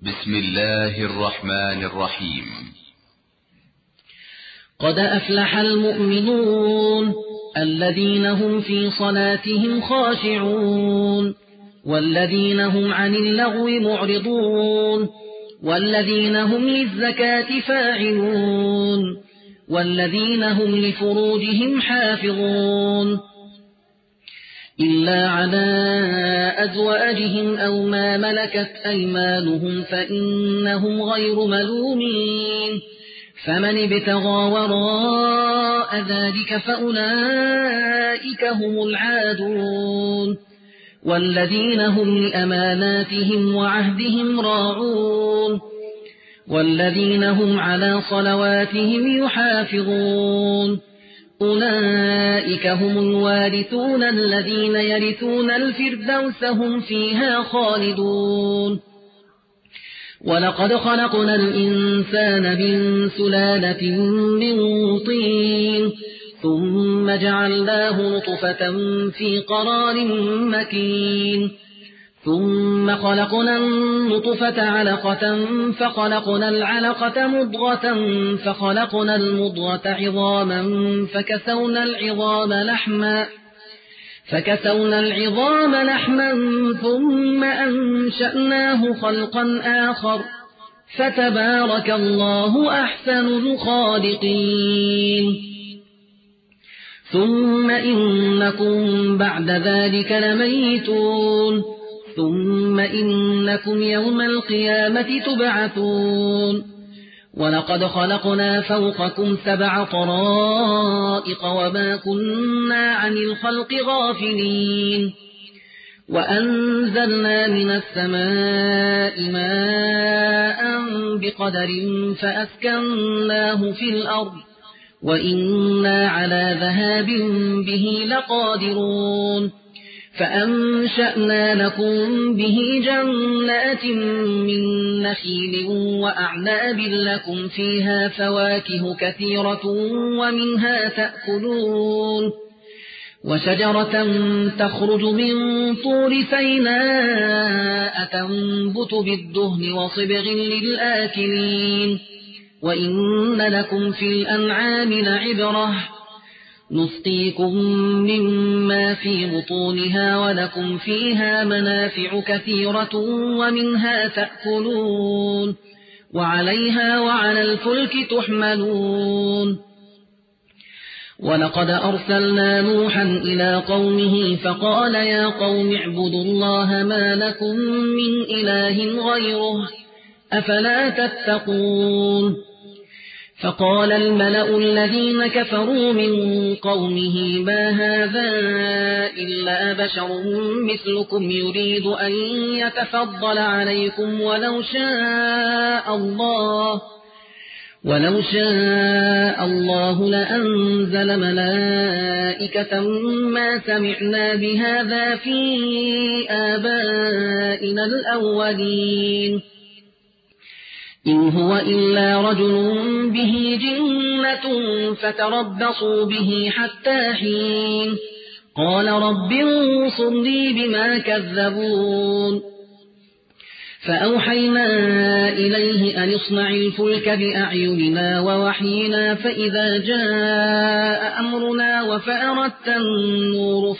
بسم الله الرحمن الرحيم. قد أفلح المؤمنون الذين هم في صلاتهم خاشعون والذين هم عن اللغو معرضون والذين هم للزكاة فاعلون والذين هم لفروجهم حافظون إلا على أزواجهم أو ما ملكت أيمانهم فإنهم غير ملومين فمن ابتغى وراء ذلك فأولئك هم العادون والذين هم لأماناتهم وعهدهم راعون والذين هم على صلواتهم يحافظون أولئك هم الوارثون الذين يرثون الفردوس هم فيها خالدون ولقد خلقنا الإنسان من سلالة من طين ثم جعلناه نطفة في قرار مكين ثم خلقنا النطفة علقة فخلقنا العلقة مضغة فخلقنا المضغة عظاما فكسونا العظام لحما ثم أنشأناه خلقا آخر فتبارك الله أحسن الخالقين ثم إنكم بعد ذلك لميتون ثم إنكم يوم القيامة تبعثون ولقد خلقنا فوقكم 7 طرائق وما كنا عن الخلق غافلين وأنزلنا من السماء ماء بقدر فأسكناه في الأرض وإنا على ذهاب به لقادرون فأنشأنا لكم به جنات من نخيل وأعناب لكم فيها فواكه كثيرة ومنها تأكلون وشجرة تخرج من طور سيناء تنبت بالدهن وصبغ للآكلين وإن لكم في الأنعام لعبرة نسقيكم مما في بطونها ولكم فيها منافع كثيرة ومنها تأكلون وعليها وعلى الفلك تحملون ولقد أرسلنا نوحا إلى قومه فقال يا قوم اعبدوا الله ما لكم من إله غيره أفلا تتقون فقال الملأ الذين كفروا من قومه ما هذا إلا بشر مثلكم يريد أن يتفضل عليكم ولو شاء الله لأنزل ملائكة ما سمعنا بهذا في آبائنا الأولين إن هو إلا رجل به جنة فتربصوا به حتى حين قال رب انصرني بما كذبون فأوحينا إليه أن اصنع الفلك بأعيننا ووحينا فإذا جاء أمرنا وفأردت النور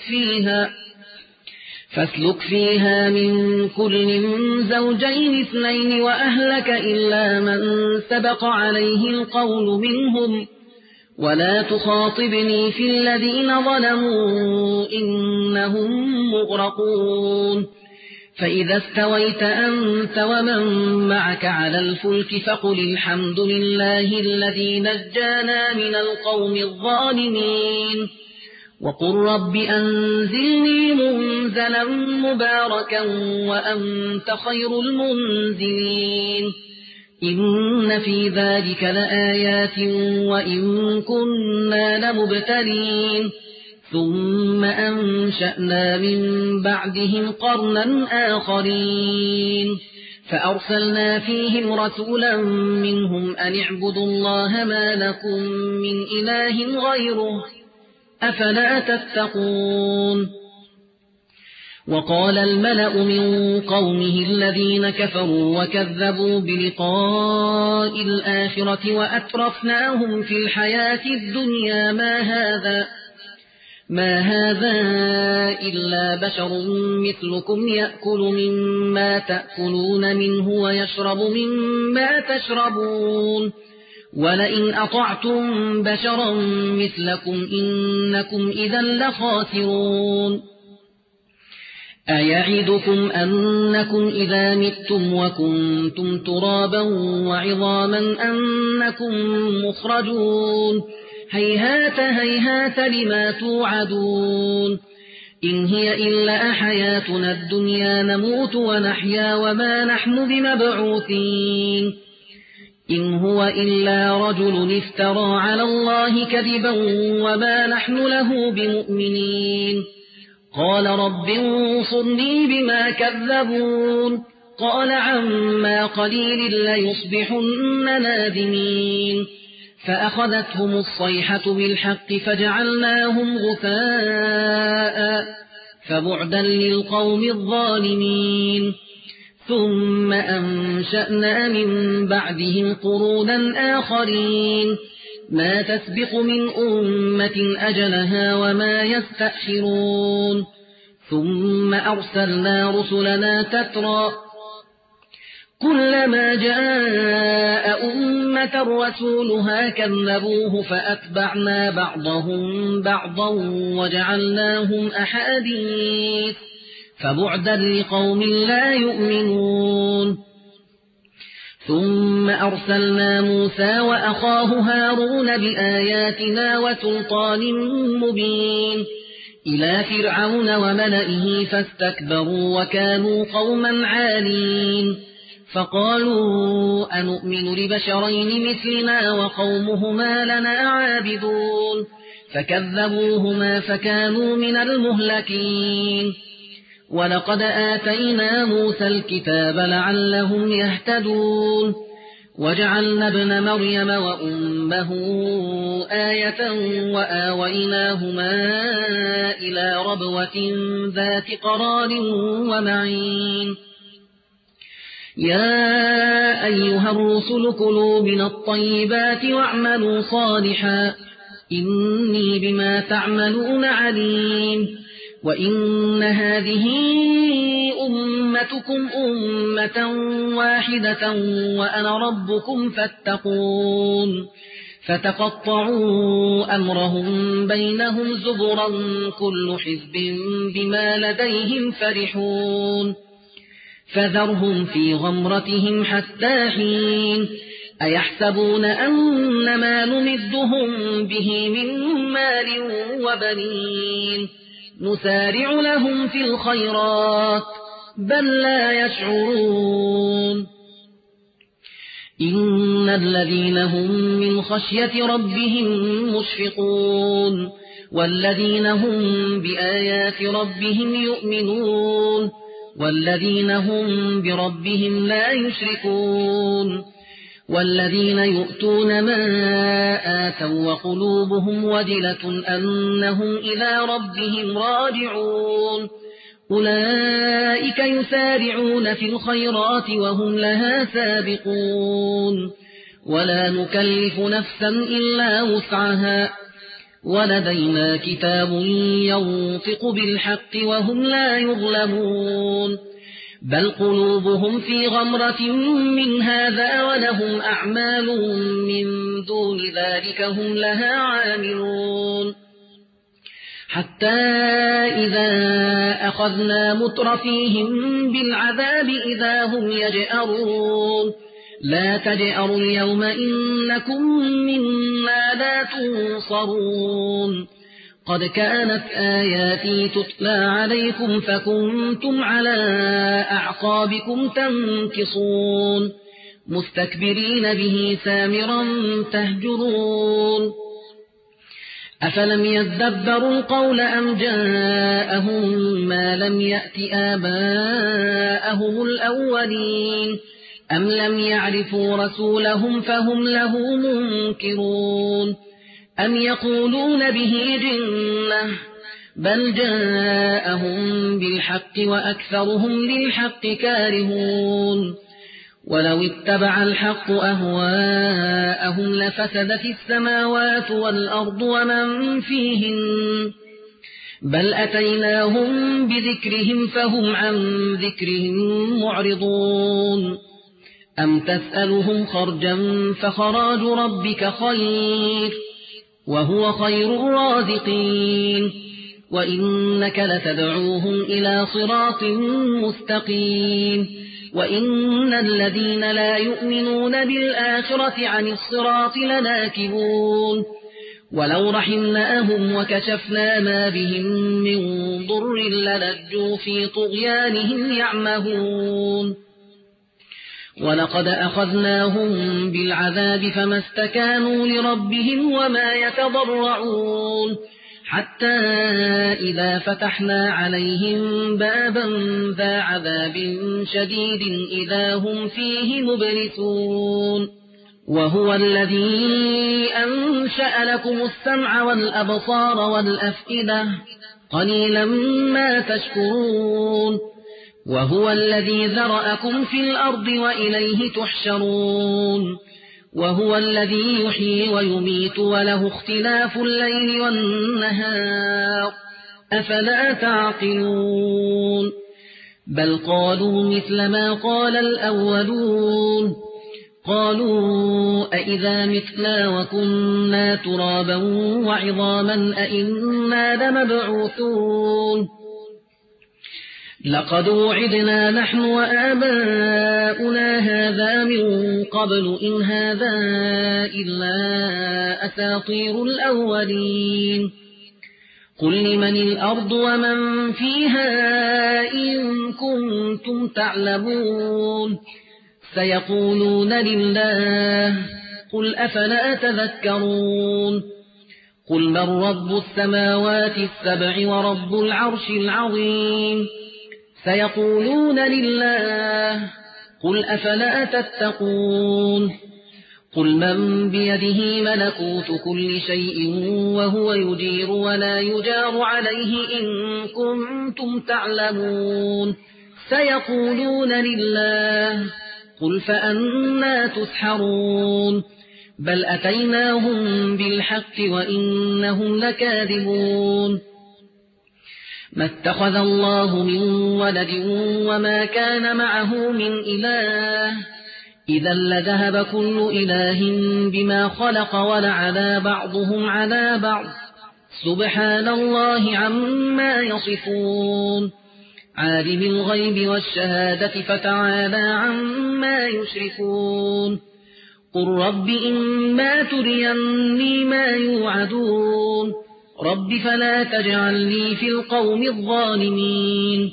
فاسلك فيها من كل زوجين 2 وأهلك إلا من سبق عليه القول منهم ولا تخاطبني في الذين ظلموا إنهم مغرقون فإذا استويت أنت ومن معك على الفلك فقل الحمد لله الذي نجانا من القوم الظالمين وقل رب أنزلني منزلا مباركا وأنت خير المنزلين إن في ذلك لآيات وإن كنا لمبتلين ثم أنشأنا من بعدهم قرنا آخرين فأرسلنا فيهم رسولا منهم أن اعبدوا الله ما لكم من إله غيره أفلا تتقون وقال الملأ من قومه الذين كفروا وكذبوا بلقاء الآخرة وأترفناهم في الحياة الدنيا ما هذا إلا بشر مثلكم يأكل مما تأكلون منه ويشرب مما تشربون ولئن أطعتم بشرا مثلكم إنكم إذا لخاسرون أيعدكم أنكم إذا متم وكنتم ترابا وعظاما أنكم مخرجون هيهات هيهات لما توعدون إن هي إلا حياتنا الدنيا نموت ونحيا وما نحن بمبعوثين إن هو إلا رجل افترى على الله كذبا وما نحن له بمؤمنين قال رب انصرني بما كذبون قال عما قليل ليصبحن نادمين فأخذتهم الصيحة بالحق فجعلناهم غثاء فبعدا للقوم الظالمين ثم أنشأنا من بعدهم قرونا آخرين ما تسبق من أمة أجلها وما يستأخرون ثم أرسلنا رسلنا تترى كلما جاء أمة رسولها كذبوه فأتبعنا بعضهم بعضا وجعلناهم أحاديث فبعدا لقوم لا يؤمنون ثم أرسلنا موسى وأخاه هارون بآياتنا وسلطان مبين إلى فرعون وملئه فاستكبروا وكانوا قوما عالين فقالوا أنؤمن لبشرين مثلنا وقومهما لنا عابدون فكذبوهما فكانوا من المهلكين ولقد آتينا موسى الكتاب لعلهم يهتدون وجعلنا ابن مريم وأمه آية وآويناهما إلى ربوة ذات قرار ومعين يا أيها الرسل كلوا من الطيبات واعملوا صالحا إني بما تعملون عليم وإن هذه أمتكم أمة واحدة وأنا ربكم فاتقون فتقطعوا أمرهم بينهم زبرا كل حزب بما لديهم فرحون فذرهم في غمرتهم حتى حين أيحسبون أن ما نمدهم به من مال وبنين نسارع لهم في الخيرات بل لا يشعرون إن الذين هم من خشية ربهم مشفقون والذين هم بآيات ربهم يؤمنون والذين هم بربهم لا يشركون والذين يؤتون ما آتوا وقلوبهم وجلة أنهم إلى ربهم راجعون أولئك يسارعون في الخيرات وهم لها سابقون ولا نكلف نفسا إلا وسعها ولدينا كتاب ينطق بالحق وهم لا يظلمون بل قلوبهم في غمرة من هذا ولهم أعمال من دون ذلك هم لها عاملون حتى إذا أخذنا مترفيهم بالعذاب إذا هم يجأرون لا تجأروا اليوم إنكم منا لا تنصرون قد كانت آياتي تتلى عليكم فكنتم على أعقابكم تنكصون مستكبرين به سامرا تهجرون أفلم يدبروا القول أم جاءهم ما لم يأت آباءهم الأولين أم لم يعرفوا رسولهم فهم له منكرون أم يقولون به جنة بل جاءهم بالحق وأكثرهم للحق كارهون ولو اتبع الحق أهواءهم لفسدت السماوات والأرض ومن فيهن بل أتيناهم بذكرهم فهم عن ذكرهم معرضون أم تسألهم خرجا فخراج ربك خير وهو خير الرازقين وإنك لتدعوهم إلى صراط مستقيم وإن الذين لا يؤمنون بالآخرة عن الصراط لناكبون ولو رحمناهم وكشفنا ما بهم من ضر للجوا في طغيانهم يعمهون ولقد أخذناهم بالعذاب فما استكانوا لربهم وما يتضرعون حتى إذا فتحنا عليهم بابا ذا عذاب شديد إذا هم فيه مبلسون وهو الذي أنشأ لكم السمع والأبصار والأفئدة قليلا ما تشكرون وهو الذي ذرأكم في الأرض وإليه تحشرون وهو الذي يحيي ويميت وله اختلاف الليل والنهار أفلا تعقلون بل قالوا مثل ما قال الأولون قالوا أئذا متنا وكنا ترابا وعظاما أئنا لمبعوثون لقد وعدنا نحن وآباؤنا هذا من قبل إن هذا إلا أساطير الأولين قل لمن الأرض ومن فيها إن كنتم تعلمون سيقولون لله قل أفلا تذكرون قل من رب السماوات السبع ورب العرش العظيم سيقولون لله قل أفلا تتقون قل من بيده ملكوت كل شيء وهو يجير ولا يجار عليه إن كنتم تعلمون سيقولون لله قل فأنا تسحرون بل أتيناهم بالحق وإنهم لكاذبون ما اتخذ الله من ولد وما كان معه من إله إذا لذهب كل إله بما خلق ولعلى بعضهم على بعض سبحان الله عما يصفون عالم الغيب والشهادة فتعالى عما يشركون قل رب إما تريني ما يوعدون رب فلا تجعلني في القوم الظالمين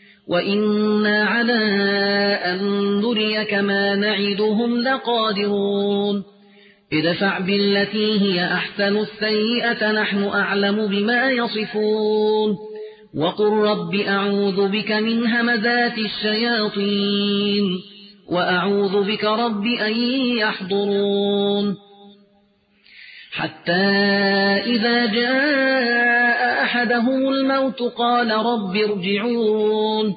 وإنا على أن نريك ما نعدهم لقادرون ادفع بالتي هي أحسن السيئة نحن أعلم بما يصفون وقل رب أعوذ بك من همزات الشياطين وأعوذ بك رب أن يحضرون حتى إذا جاء أحدهم الموت قال رب ارجعون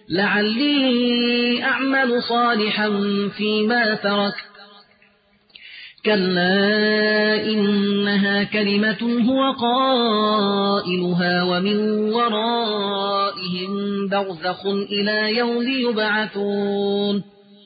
لعلي أعمل صالحا فيما تركت كلا إنها كلمة هو قائلها ومن ورائهم برزخ إلى يوم يبعثون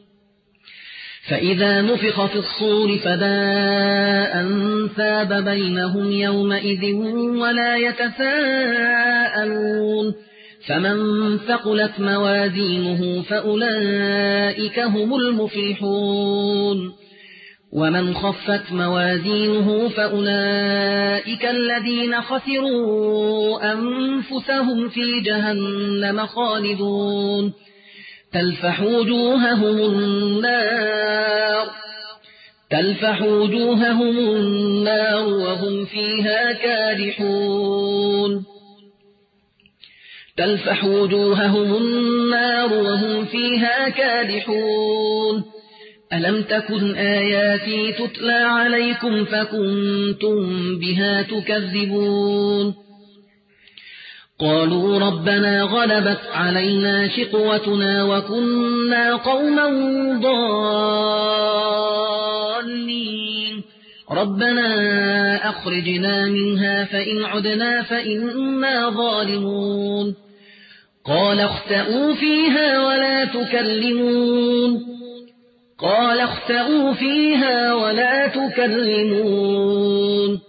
فإذا نفخ في الصور فلا أنساب بينهم يومئذ ولا يتساءلون فمن ثقلت موازينه فأولئك هم المفلحون ومن خفت موازينه فأولئك الذين خسروا أنفسهم في جهنم خالدون تلفح وجوههم النار وهم فيها كالحون تلفح وجوههم النار وهم فيها كالحون ألم تكن آياتي تتلى عليكم فكنتم بها تكذبون قالوا ربنا غلبت علينا شقوتنا وكنا قوما ضالين ربنا أخرجنا منها فإن عدنا فإنا ظالمون قال اخسئوا فيها ولا تكلمون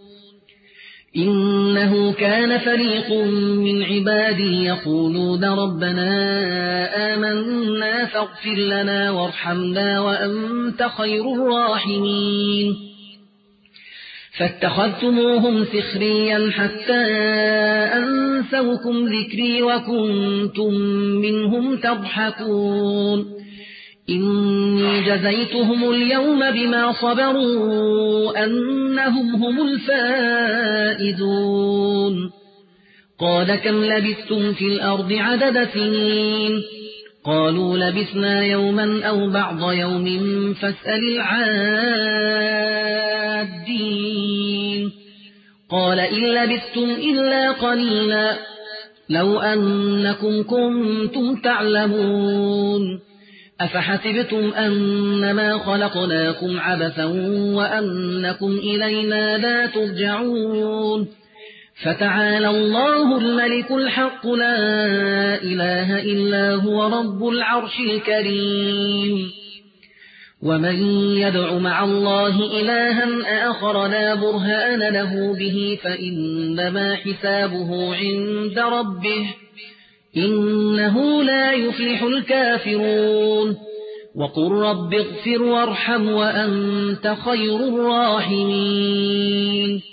إنه كان فريق من عبادي يقولون ربنا آمنا فاغفر لنا وارحمنا وأنت خير الراحمين فاتخذتموهم سخريا حتى أنسوكم ذكري وكنتم منهم تضحكون إني جزيتهم اليوم بما صبروا أنهم هم الفائزون قال كم لبثتم في الأرض عدد سنين قالوا لبثنا يوما أو بعض يوم فاسأل العادين قال إن لبثتم إلا قليلا لو أنكم كنتم تعلمون أفحسبتم أنما خلقناكم عبثا وأنكم إلينا لا ترجعون فتعالى الله الملك الحق لا إله إلا هو رب العرش الكريم ومن يدع مع الله إلها آخر لا برهان له به فإنما حسابه عند ربه إنه لا يفلح الكافرون وقل رب اغفر وارحم وأنت خير الراحمين